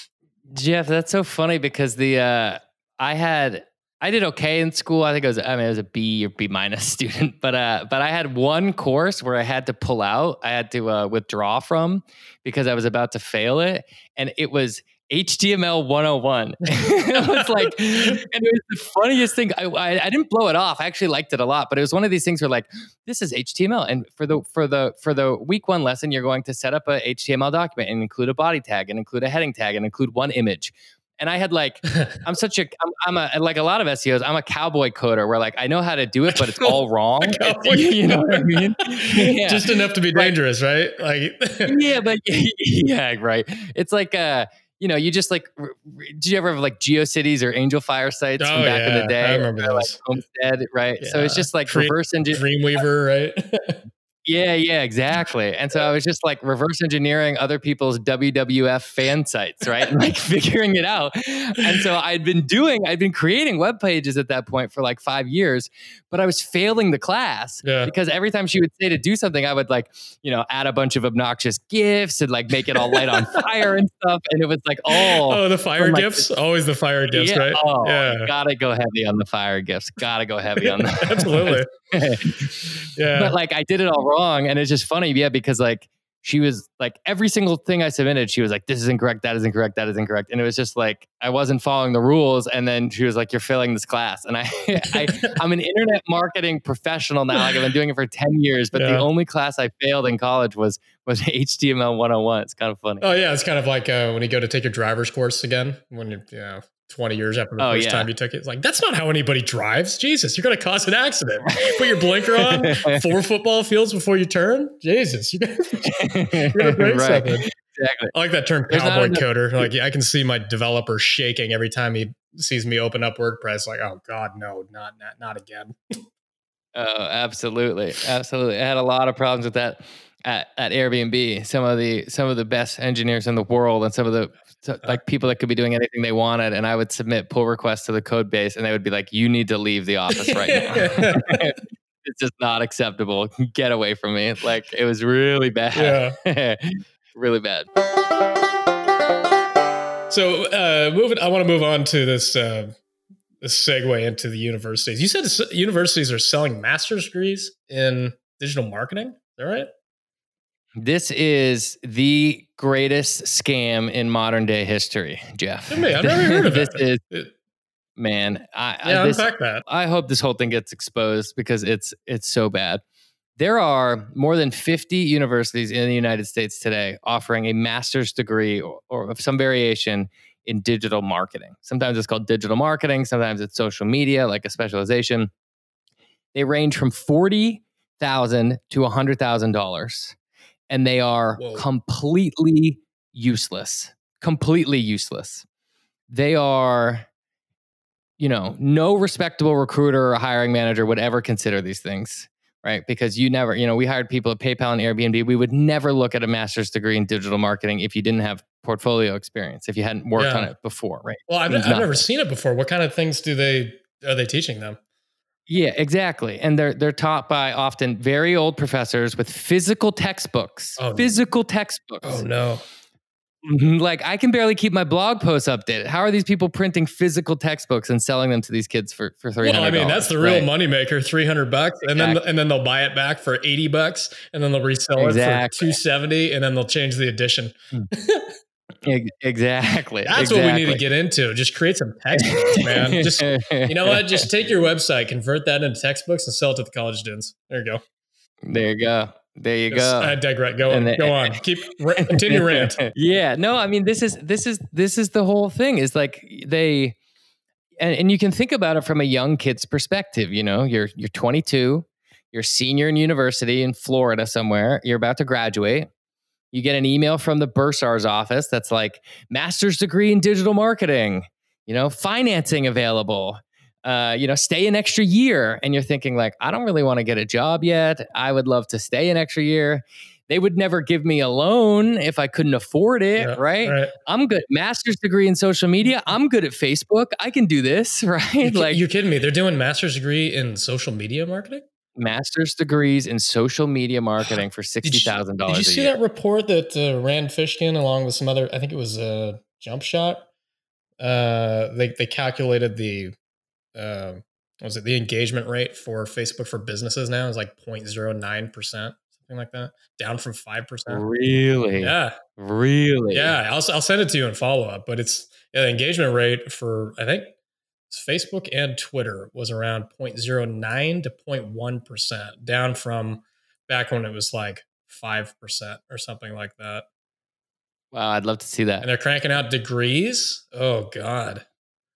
Jeff, that's so funny because the uh, I had I did okay in school. I think it was I mean it was a B or B minus student, but uh, but I had one course where I had to pull out. I had to uh, withdraw from because I was about to fail it, and it was H T M L one oh one. It was like, and it was the funniest thing. I, I I didn't blow it off. I actually liked it a lot, but it was one of these things where like, this is H T M L, and for the for the for the week one lesson, you're going to set up a H T M L document and include a body tag and include a heading tag and include one image. And I had like, I'm such a, I'm, I'm a, like a lot of S E Os, I'm a cowboy coder where like, I know how to do it, but it's all wrong. You know what I mean? Yeah. Just enough to be dangerous, right? Like, yeah, but yeah, right. It's like, uh, you know, you just like, did you ever have like GeoCities or Angel Fire sites oh, from back yeah. in the day? I remember those. Like Homestead, right? Yeah. So it's just like Dream, reverse engineering. Dreamweaver, right? Yeah, yeah, exactly. And so I was just like reverse engineering other people's W W F fan sites, right? And like figuring it out. And so I'd been doing, I'd been creating web pages at that point for like five years, but I was failing the class yeah. because every time she would say to do something, I would like, you know, add a bunch of obnoxious GIFs and like make it all light on fire and stuff. And it was like, oh. Oh, the fire like, GIFs? Always the fire GIFs, yeah, right? Oh, yeah. Gotta go heavy on the fire GIFs. Gotta go heavy on that. Absolutely. Yeah. But like I did it all wrong. And it's just funny, yeah, because like she was like, every single thing I submitted, she was like, this is incorrect, that is incorrect, that is incorrect. And it was just like, I wasn't following the rules. And then she was like, you're failing this class. And I, I I'm an internet marketing professional now. Like I've been doing it for ten years, but yeah. the only class I failed in college was, was H T M L one oh one. It's kind of funny. Oh yeah. It's kind of like uh, when you go to take your driver's course again, when you're, you know, twenty years after the oh, first yeah. time you took it. It's like, that's not how anybody drives. Jesus, you're going to cause an accident. Put your blinker on four football fields before you turn. Jesus, you're going to break right. something. Exactly. I like that term, cowboy coder. Like I can see my developer shaking every time he sees me open up WordPress. Like, oh God, no, not, not, not again. Oh, absolutely. Absolutely. I had a lot of problems with that at, at Airbnb. Some of the, some of the best engineers in the world and some of the, So, like people that could be doing anything they wanted, and I would submit pull requests to the code base, and they would be like, "You need to leave the office right now. It's just not acceptable. Get away from me!" Like it was really bad, yeah. really bad. So, uh, moving, I want to move on to this uh, this segue into the universities. You said universities are selling master's degrees in digital marketing. Is that right? This is the greatest scam in modern day history, Jeff. I've never heard of this it. Is, man, I, yeah, I, this, unpack that. I hope this whole thing gets exposed because it's it's so bad. There are more than fifty universities in the United States today offering a master's degree or, or of some variation in digital marketing. Sometimes it's called digital marketing. Sometimes it's social media, like a specialization. They range from forty thousand dollars to one hundred thousand dollars. And they are Whoa. completely useless, completely useless. They are, you know, no respectable recruiter or hiring manager would ever consider these things, right? Because you never, you know, we hired people at PayPal and Airbnb. We would never look at a master's degree in digital marketing if you didn't have portfolio experience, if you hadn't worked yeah. on it before, right? Well, I've, I've never seen it before. What kind of things do they, are they teaching them? Yeah, exactly. And they're they're taught by often very old professors with physical textbooks. Oh, physical textbooks. Oh no. Like I can barely keep my blog posts updated. How are these people printing physical textbooks and selling them to these kids for, for three hundred dollars? Well, I mean, that's the real right? moneymaker, three hundred bucks. And exactly. then and then they'll buy it back for eighty bucks and then they'll resell exactly. it for two seventy and then they'll change the edition. Exactly. That's exactly. what we need to get into. Just create some textbooks, man. Just, you know what? Just take your website, convert that into textbooks and sell it to the college students. There you go. There you go. There you go. I digress. Go on. Go on. Keep continue rant. Yeah. No, I mean, this is, this is, this is the whole thing is like they, and, and you can think about it from a young kid's perspective. You know, you're, you're twenty-two, you're a senior in university in Florida somewhere. You're about to graduate. You get an email from the bursar's office that's like master's degree in digital marketing, you know, financing available, uh, you know, stay an extra year. And you're thinking like, I don't really want to get a job yet. I would love to stay an extra year. They would never give me a loan if I couldn't afford it, yeah, right? right? I'm good. Master's degree in social media. I'm good at Facebook. I can do this, right? You're, like you're kidding me. They're doing master's degree in social media marketing? Master's degrees in social media marketing for sixty thousand dollars. Did you see a year. that report that uh, Rand Fishkin, along with some other, I think it was a uh, Jump Shot, uh, they they calculated the uh, what was it the engagement rate for Facebook for businesses now is like zero point zero nine percent, something like that, down from five percent. Really? Yeah. Really? Yeah. I'll I'll send it to you in follow up, but it's yeah, the engagement rate for I think. Facebook and Twitter was around zero point zero nine to zero point one percent, down from back when it was like five percent or something like that. Wow, I'd love to see that. And they're cranking out degrees. Oh, God.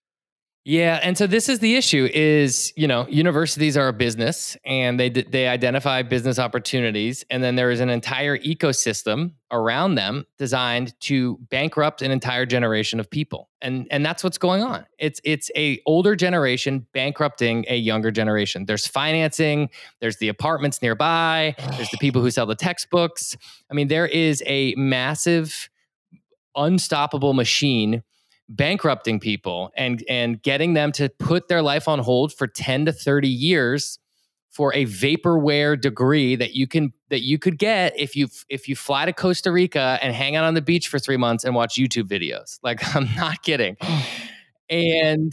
Yeah, and so this is the issue is, you know, universities are a business and they they identify business opportunities, and then there is an entire ecosystem around them designed to bankrupt an entire generation of people. And and that's what's going on. It's it's a older generation bankrupting a younger generation. There's financing, there's the apartments nearby, there's the people who sell the textbooks. I mean, there is a massive unstoppable machine bankrupting people and and getting them to put their life on hold for ten to thirty years for a vaporware degree that you can that you could get if you if you fly to Costa Rica and hang out on the beach for three months and watch YouTube videos. Like, I'm not kidding. And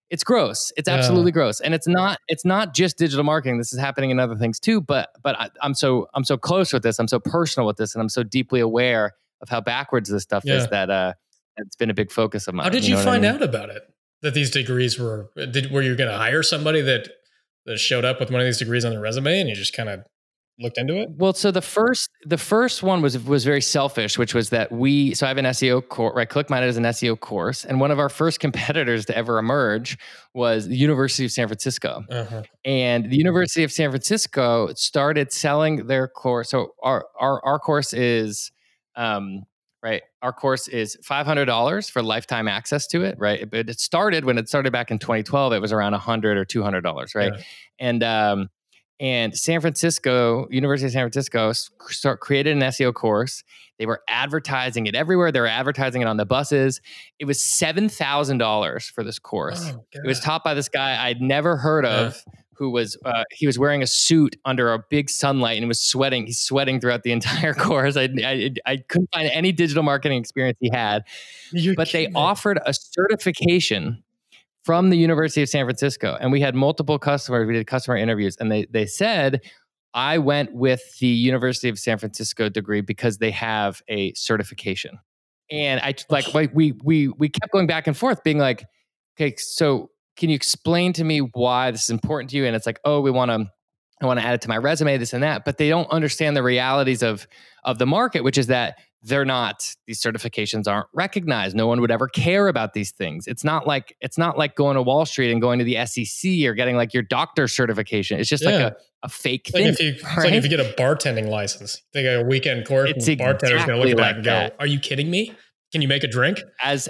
It's gross. It's absolutely yeah. gross. And it's not, it's not just digital marketing. This is happening in other things too. But, but I, I'm so, I'm so close with this. I'm so personal with this. And I'm so deeply aware of how backwards this stuff yeah. is that, uh, it's been a big focus of mine. How did you, you know find I mean? out about it? That these degrees were, did, were you going to hire somebody that, that showed up with one of these degrees on their resume and you just kind of looked into it? Well, so the first the first one was was very selfish, which was that we, so I have an S E O course, right? ClickMinded is an S E O course. And one of our first competitors to ever emerge was the University of San Francisco. Uh-huh. And the University of San Francisco started selling their course. So our our, our course is, um, right, our course is five hundred dollars for lifetime access to it, right? But it started, when it started back in twenty twelve, it was around one hundred dollars or two hundred dollars, right? Yeah. And, um, And San Francisco, University of San Francisco, start created an S E O course. They were advertising it everywhere. They were advertising it on the buses. It was seven thousand dollars for this course. Oh, it was taught by this guy I'd never heard of, yeah. who was, uh, he was wearing a suit under a big sunlight and he was sweating. He's sweating throughout the entire course. I, I, I couldn't find any digital marketing experience he had. You're but kidding. They offered a certification from the University of San Francisco. And we had multiple customers. We did customer interviews and they they said, I went with the University of San Francisco degree because they have a certification. And I like, like we we we kept going back and forth being like, okay, so can you explain to me why this is important to you? And it's like, oh, we want to, I want to add it to my resume, this and that. But they don't understand the realities of of the market, which is that they're not, these certifications aren't recognized. No one would ever care about these things. It's not like, it's not like going to Wall Street and going to the S E C or getting like your doctor's certification. It's just yeah. like a, a fake like thing. If you, right? It's like if you get a bartending license, they get a weekend course it's and the bartender's exactly going to look like at that and go, are you kidding me? Can you make a drink? As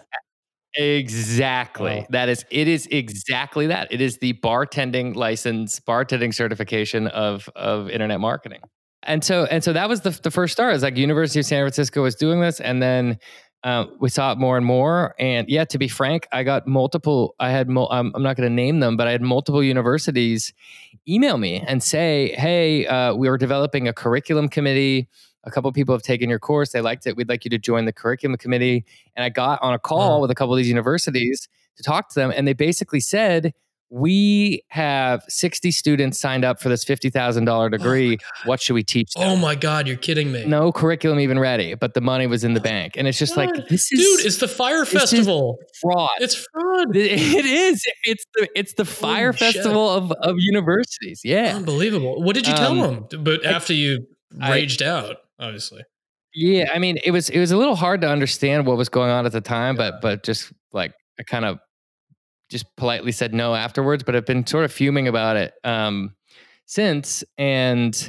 Exactly. Oh. That is, it is exactly that. It is the bartending license, bartending certification of, of internet marketing. And so, and so that was the the first start. It's like University of San Francisco was doing this, and then uh, we saw it more and more. And yeah, to be frank, I got multiple. I had, mo- um, I'm not going to name them, but I had multiple universities email me and say, "Hey, uh, we were developing a curriculum committee. A couple of people have taken your course. They liked it. We'd like you to join the curriculum committee." And I got on a call with a couple of these universities to talk to them, and they basically said, we have sixty students signed up for this fifty thousand dollars degree. Oh what should we teach them? Oh my God, you're kidding me. No curriculum even ready, but the money was in the bank. And it's just God. like, this is... Dude, it's the Fire Festival. Fraud. It's fraud. It, it is. It's the it's the Fire Holy Festival of, of universities. Yeah. Unbelievable. What did you tell um, them? But after you raged I, out, obviously. Yeah, I mean, it was it was a little hard to understand what was going on at the time, yeah. but but just like, I kind of just politely said no afterwards, but I've been sort of fuming about it um, since. And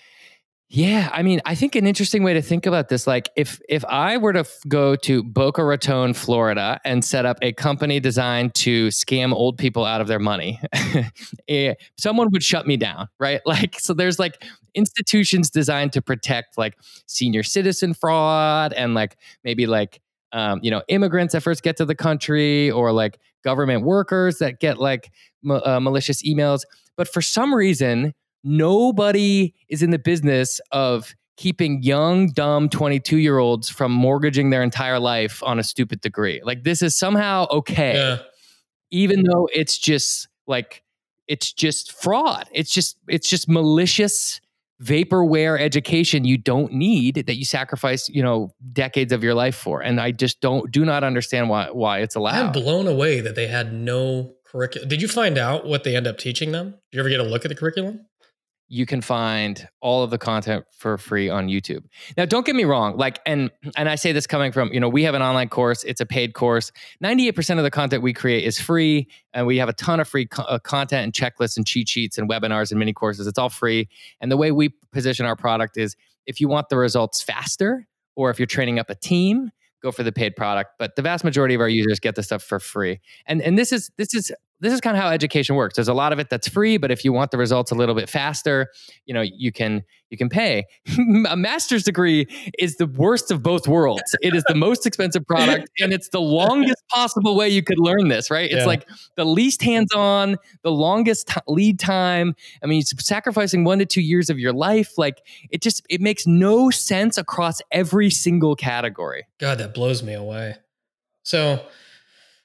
yeah, I mean, I think an interesting way to think about this, like if if I were to f- go to Boca Raton, Florida, and set up a company designed to scam old people out of their money, eh, someone would shut me down, right? Like, so there's like institutions designed to protect like senior citizen fraud and like maybe like, um, you know, immigrants that first get to the country, or like government workers that get like ma- uh, malicious emails. But for some reason, nobody is in the business of keeping young, dumb twenty-two year olds from mortgaging their entire life on a stupid degree. Like, this is somehow okay, yeah. even though it's just like, it's just fraud. It's just, it's just malicious vaporware education you don't need, that you sacrifice, you know, decades of your life for. And I just don't, do not understand why, why it's allowed. I'm blown away that they had no curriculum. Did you find out what they end up teaching them? Did you ever get a look at the curriculum? You can find all of the content for free on YouTube. Now, don't get me wrong. Like, and, and I say this coming from, you know, we have an online course. It's a paid course. ninety-eight percent of the content we create is free. And we have a ton of free co- uh, content and checklists and cheat sheets and webinars and mini courses. It's all free. And the way we position our product is, if you want the results faster, or if you're training up a team, go for the paid product. But the vast majority of our users get the stuff for free. And, and this is, this is, This is kind of how education works. There's a lot of it that's free, but if you want the results a little bit faster, you know, you can you can pay. A master's degree is the worst of both worlds. It is the most expensive product, and it's the longest possible way you could learn this, right? It's yeah. like the least hands-on, the longest t- lead time. I mean, it's sacrificing one to two years of your life. Like, it just, it makes no sense across every single category. God, that blows me away. So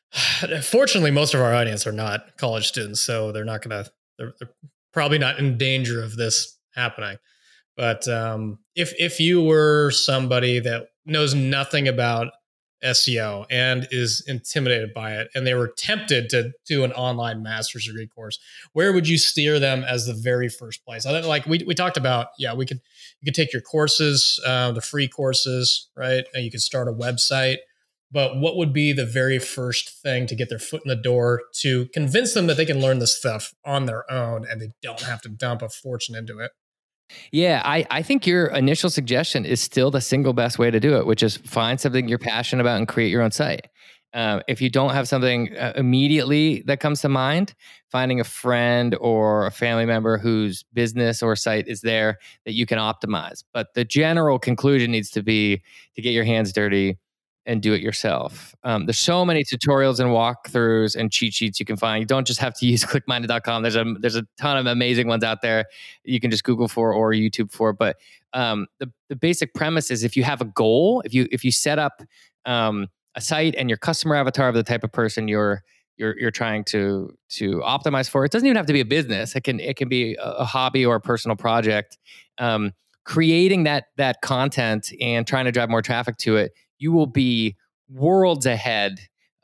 Fortunately, most of our audience are not college students, so they're not going to, they're, they're probably not in danger of this happening. But um, if if you were somebody that knows nothing about S E O and is intimidated by it, and they were tempted to do an online master's degree course, where would you steer them as the very first place? I don't, like we we talked about, yeah, we could you could take your courses, uh, the free courses, right? And you could start a website. But what would be the very first thing to get their foot in the door to convince them that they can learn this stuff on their own and they don't have to dump a fortune into it? Yeah, I, I think your initial suggestion is still the single best way to do it, which is find something you're passionate about and create your own site. Um, if you don't have something uh, immediately that comes to mind, finding a friend or a family member whose business or site is there that you can optimize. But the general conclusion needs to be to get your hands dirty and do it yourself. Um, there's so many tutorials and walkthroughs and cheat sheets you can find. You don't just have to use click minded dot com. There's a there's a ton of amazing ones out there you can just Google for or YouTube for. But um, the the basic premise is if you have a goal, if you if you set up um, a site and your customer avatar of the type of person you're you're you're trying to to optimize for, it doesn't even have to be a business. It can it can be a, a hobby or a personal project. Um, creating that that content and trying to drive more traffic to it, you will be worlds ahead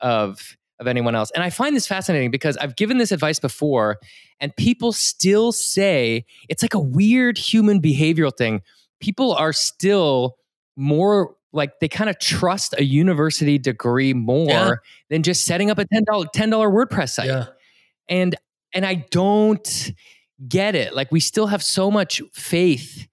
of of anyone else. And I find this fascinating because I've given this advice before and people still say it's like a weird human behavioral thing. People are still more like they kind of trust a university degree more yeah. than just setting up a ten dollars ten dollars WordPress site. Yeah. And and I don't get it. Like we still have so much faith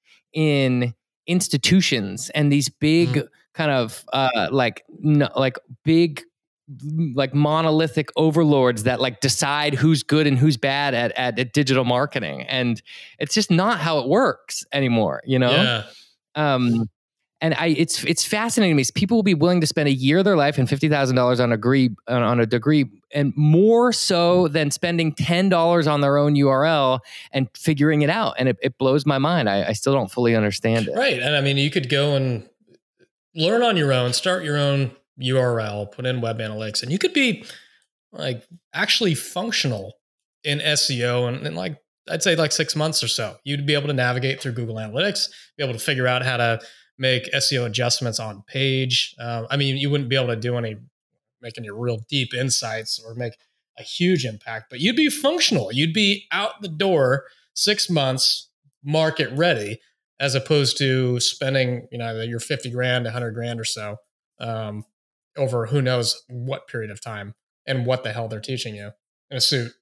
in institutions and these big mm. kind of uh, like no, like big like monolithic overlords that like decide who's good and who's bad at, at at digital marketing, and it's just not how it works anymore, you know. Yeah. Um, and I it's it's fascinating to me. People will be willing to spend a year of their life and fifty thousand dollars on a degree on, on a degree, and more so than spending ten dollars on their own U R L and figuring it out. And it, it blows my mind. I, I still don't fully understand it. Right, and I mean, you could go and learn on your own, start your own U R L, put in web analytics, and you could be like actually functional in S E O and, and like I'd say like six months or so. You'd be able to navigate through Google Analytics, be able to figure out how to make S E O adjustments on page. Uh, I mean, you wouldn't be able to do any making your real deep insights or make a huge impact, but you'd be functional. You'd be out the door six months, market ready, as opposed to spending, you know, your fifty grand, a hundred grand or so um, over who knows what period of time and what the hell they're teaching you in a suit.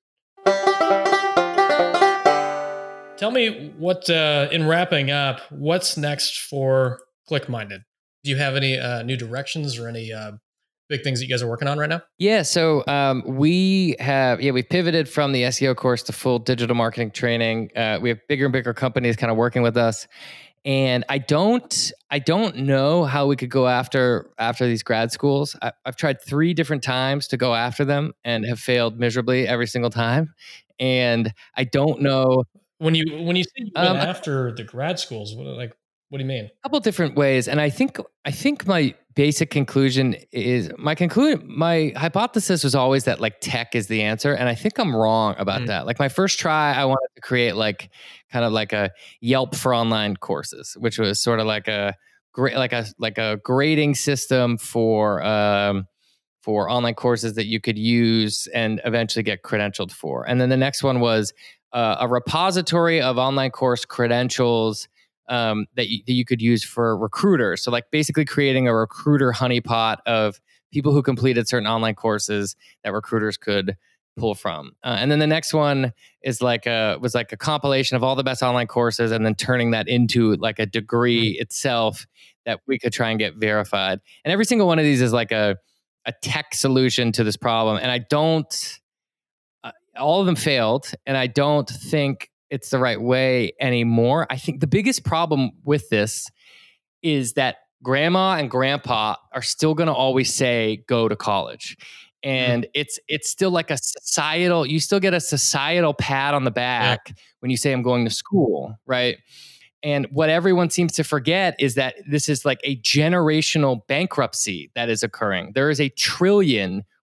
Tell me what, uh, in wrapping up, what's next for ClickMinded? Do you have any uh, new directions or any uh, big things that you guys are working on right now? Yeah, so um, we have, yeah, we've pivoted from the S E O course to full digital marketing training. Uh, we have bigger and bigger companies kind of working with us. And I don't, I don't know how we could go after after these grad schools. I, I've tried three different times to go after them and have failed miserably every single time. And I don't know. When you when you say you went um, after the grad schools, what, like what do you mean? A couple different ways, and I think I think my basic conclusion is my conclusion. My hypothesis was always that like tech is the answer, and I think I'm wrong about mm. that. Like my first try, I wanted to create like kind of like a Yelp for online courses, which was sort of like a great like a like a grading system for um, for online courses that you could use and eventually get credentialed for. And then the next one was uh, a repository of online course credentials um, that, you, that you could use for recruiters. So like basically creating a recruiter honeypot of people who completed certain online courses that recruiters could pull from. Uh, and then the next one is like a, was like a compilation of all the best online courses and then turning that into like a degree mm-hmm. itself that we could try and get verified. And every single one of these is like a, a tech solution to this problem. And I don't, uh, all of them failed. And I don't think it's the right way anymore. I think the biggest problem with this is that grandma and grandpa are still going to always say, go to college. And mm-hmm. it's, it's still like a societal, you still get a societal pat on the back yeah. when you say I'm going to school. Right. And what everyone seems to forget is that this is like a generational bankruptcy that is occurring. There is a trillion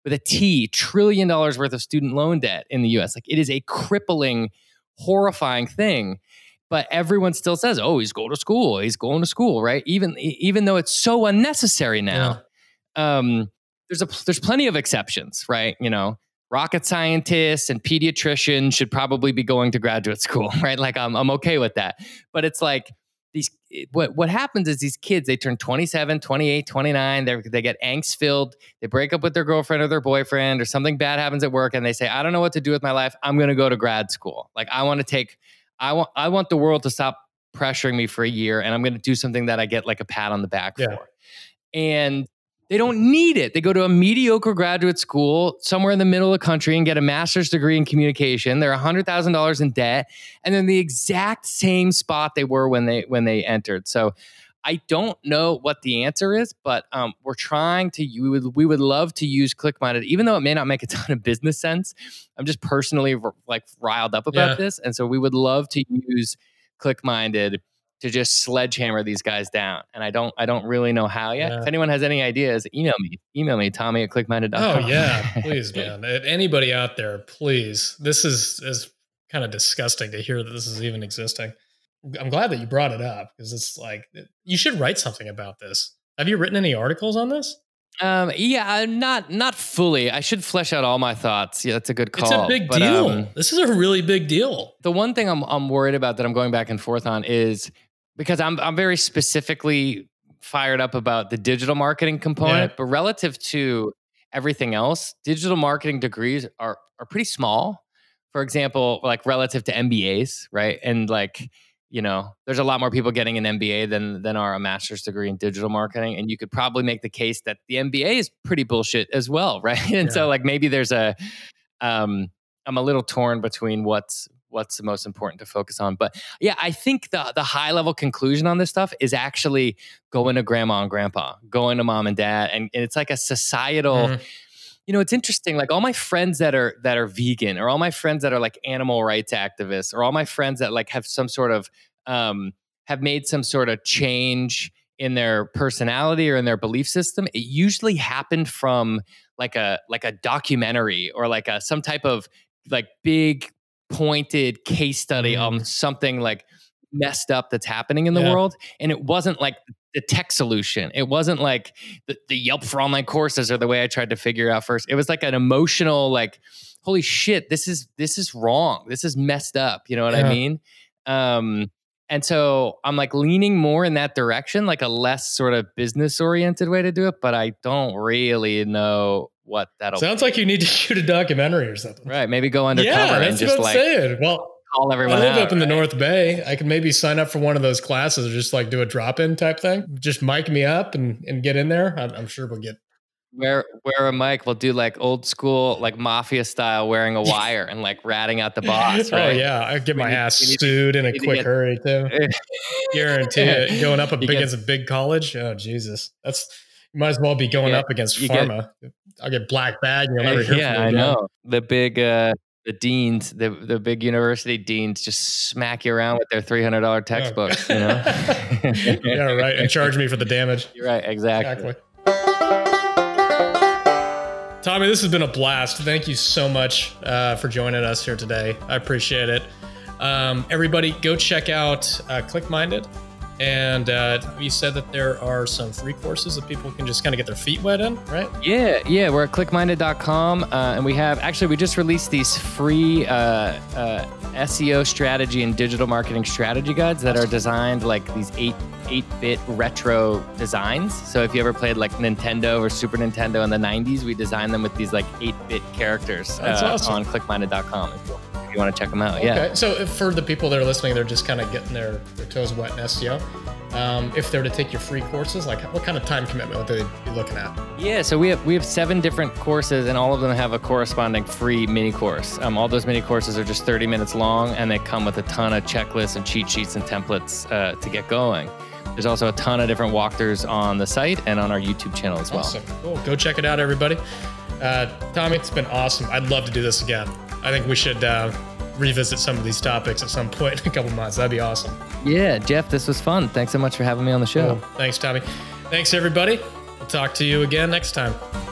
with a T, trillion dollars worth of student loan debt in the U S. Like it is a crippling, horrifying thing. But everyone still says, oh, he's going to school. He's going to school, right? Even, even though it's so unnecessary now. Yeah. Um, there's a there's plenty of exceptions, right? You know, rocket scientists and pediatricians should probably be going to graduate school, right? Like I'm I'm okay with that. But it's like these what what happens is these kids, they turn twenty-seven, twenty-eight, twenty-nine, they they get angst filled, they break up with their girlfriend or their boyfriend or something bad happens at work and they say, I don't know what to do with my life. I'm going to go to grad school. Like I want to take I want I want the world to stop pressuring me for a year and I'm going to do something that I get like a pat on the back yeah. for. And they don't need it. They go to a mediocre graduate school somewhere in the middle of the country and get a master's degree in communication. They're one hundred thousand dollars in debt, and then the exact same spot they were when they when they entered. So I don't know what the answer is, but um, we're trying to. We would we would love to use ClickMinded, even though it may not make a ton of business sense. I'm just personally like riled up about yeah. this, and so we would love to use ClickMinded to just sledgehammer these guys down. And I don't I don't really know how yet. Yeah. If anyone has any ideas, email me. Email me, Tommy at clickminded dot com. Oh yeah, please, man. Anybody out there, please. This is is kind of disgusting to hear that this is even existing. I'm glad that you brought it up because it's like, you should write something about this. Have you written any articles on this? Um, yeah, not not fully. I should flesh out all my thoughts. Yeah, that's a good call. It's a big but, deal. Um, this is a really big deal. The one thing I'm I'm worried about that I'm going back and forth on is because I'm I'm very specifically fired up about the digital marketing component, yeah. but relative to everything else, digital marketing degrees are are pretty small. For example, like relative to M B As, right? And like, you know, there's a lot more people getting an M B A than than are a master's degree in digital marketing. And you could probably make the case that the M B A is pretty bullshit as well, right? And yeah. so like maybe there's a, um, I'm a little torn between what's what's the most important to focus on. But yeah, I think the the high level conclusion on this stuff is actually going to grandma and grandpa, going to mom and dad. And, and it's like a societal, mm-hmm. you know, it's interesting. Like all my friends that are that are vegan, or all my friends that are like animal rights activists, or all my friends that like have some sort of um, have made some sort of change in their personality or in their belief system. It usually happened from like a like a documentary or like a some type of like big pointed case study mm. on something like messed up that's happening in the yeah. world. And it wasn't like the tech solution. It wasn't like the, the Yelp for online courses or the way I tried to figure out first. It was like an emotional, like, holy shit, this is, this is wrong. This is messed up. You know what yeah. I mean? Um, and so I'm like leaning more in that direction, like a less sort of business oriented way to do it, but I don't really know what that'll Sounds be. Like you need to shoot a documentary or something. Right. Maybe go undercover yeah, and just what I'm like saying. Well, call everyone I live out, up in right? the North Bay. I could maybe sign up for one of those classes or just like do a drop-in type thing. Just mic me up and, and get in there. I'm, I'm sure we'll get. Wear, wear a mic. We'll do like old school, like mafia style, wearing a wire and like ratting out the boss. Right? Oh yeah. I get we my need, ass sued in a quick get, hurry too. Guarantee it. Going up against get, a big college. Oh Jesus. That's, you might as well be going get, up against pharma. Get, I'll get black bag. And you'll never hear yeah, from me I again. know. The big, uh, the deans, the the big university deans just smack you around with their three hundred dollars textbooks, oh. you know? Yeah, right. And charge me for the damage. You're right. Exactly. exactly. Tommy, this has been a blast. Thank you so much uh, for joining us here today. I appreciate it. Um, everybody, go check out uh, ClickMinded. And uh, you said that there are some free courses that people can just kind of get their feet wet in, right? Yeah, yeah. We're at clickminded dot com. Uh, and we have, actually, we just released these free uh, uh, S E O strategy and digital marketing strategy guides that are designed like these eight, eight-bit retro designs. So if you ever played like Nintendo or Super Nintendo in the nineties, we designed them with these like eight-bit characters uh, awesome. on clickminded dot com. If you want to check them out, okay. yeah. So if for the people that are listening, they're just kind of getting their, their toes wet in S E O. Um, if they're to take your free courses, like what kind of time commitment would they be looking at? Yeah, so we have we have seven different courses, and all of them have a corresponding free mini course. Um, all those mini courses are just thirty minutes long, and they come with a ton of checklists and cheat sheets and templates uh, to get going. There's also a ton of different walkthroughs on the site and on our YouTube channel as well. Awesome, cool. Go check it out, everybody. Uh, Tommy, it's been awesome. I'd love to do this again. I think we should uh, revisit some of these topics at some point in a couple months. That'd be awesome. Yeah, Jeff, this was fun. Thanks so much for having me on the show. Cool. Thanks, Tommy. Thanks, everybody. We'll talk to you again next time.